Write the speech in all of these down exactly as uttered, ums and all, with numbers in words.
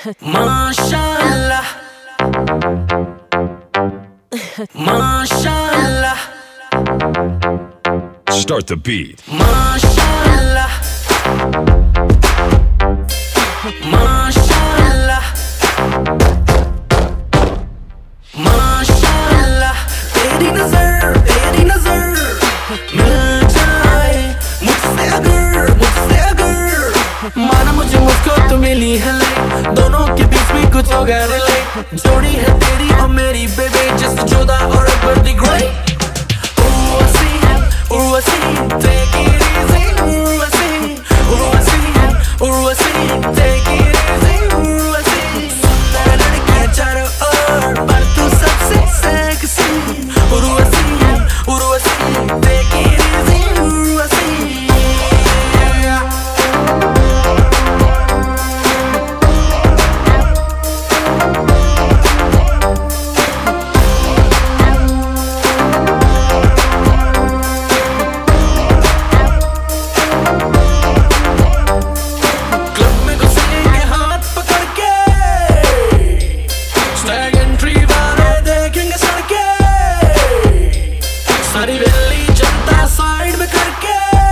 माशाअल्लाह माशाअल्लाह Start the beat. माशाअल्लाह माशाअल्लाह माशाअल्लाह तेरी नजर तेरी नजर मिल जाए मुझसे अगर मुझसे अगर माना मुझे मुझको तो मिली है लाइक दोनों के बीच में कुछ हो गया रिलेट जोड़ी है तेरी और मेरी बेबी जस्ट जोधा और Akbar the great Urwasi, take it easy, Urwasi, Urwasi, Urwasi, take it easy, Urwasi. सुंदर लड़कियाँ चारों ओर, पर तू सबसे sexy. Urwasi, Urwasi, take it easy, Urwasi. सारी वेली जनता साइड में करके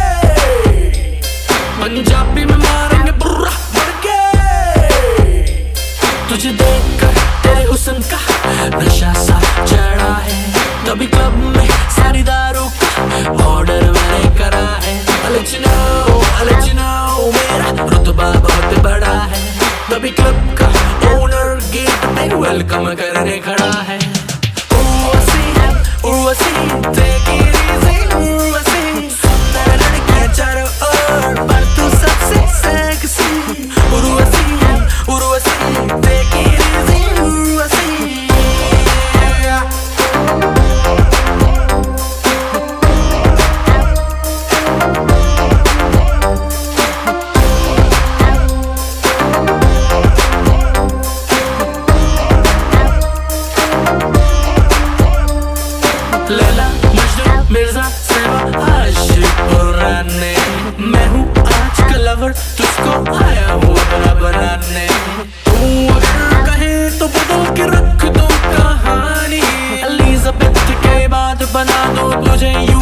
पंजाबी में मारेंगे बुर्रा बढ़ के तुझे देखकर तेरे हुस्न का नशा सा चढ़ा है तभी क्लब में सारी दारू का ऑर्डर मैंने करा है I'll let you know, I'll let you know मेरा रुतबा बहुत बड़ा है तभी क्लब का ओनर गेट पे वेलकम करने खड़ा है Urwasi, take it easy, Urwasi. सुंदर लड़कियाँ चारों ओर, पर तू सबसे sexy. Urwasi, Urwasi, take it easy, Urwasi. Laila Majnu Mirza सेवा आशिक पुराने मैं हूँ आज का लवर तुझको आया हूँ बड़ा बनाने तू अगर कहे तो बदल के रख दो कहानी एलिजाबेथ के बाद बना दो तुझे